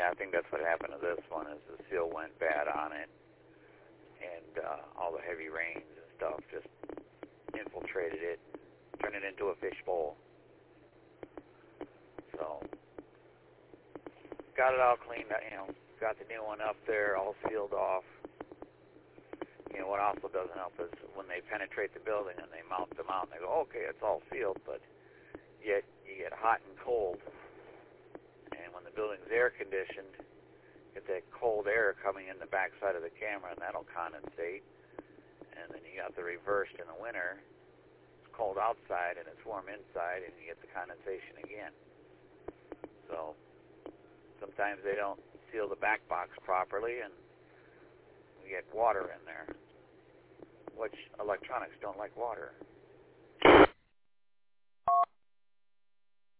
I think that's what happened to this one, is the seal went bad on it, and all the heavy rains and stuff just infiltrated it, turned it into a fishbowl. So, got it all cleaned up, got the new one up there, all sealed off. What also doesn't help is when they penetrate the building and they mount them out, and they go, okay, it's all sealed, but yet you get hot and cold. And when the building's air conditioned, get that cold air coming in the backside of the camera, and that'll condensate. And then you got the reversed in the winter. It's cold outside and it's warm inside, and you get the condensation again. So sometimes they don't seal the back box properly, and we get water in there, which electronics don't like water.